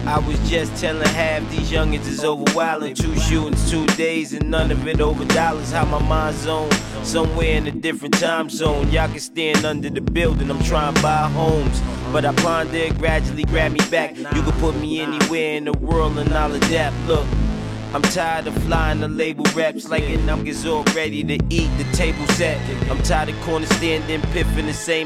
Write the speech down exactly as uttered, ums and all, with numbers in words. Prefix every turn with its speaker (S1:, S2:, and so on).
S1: I was just telling half these youngins is over wildin'. Two shootings, two days, and none of it over dollars. How my mind's on, somewhere in a different time zone. Y'all can stand under the building, I'm trying to buy homes. But I ponder it, gradually grab me back. You can put me anywhere in the world and I'll adapt. Look, I'm tired of flying the label raps like it I'm all ready to eat the table set. I'm tired of corner standing, piffing the same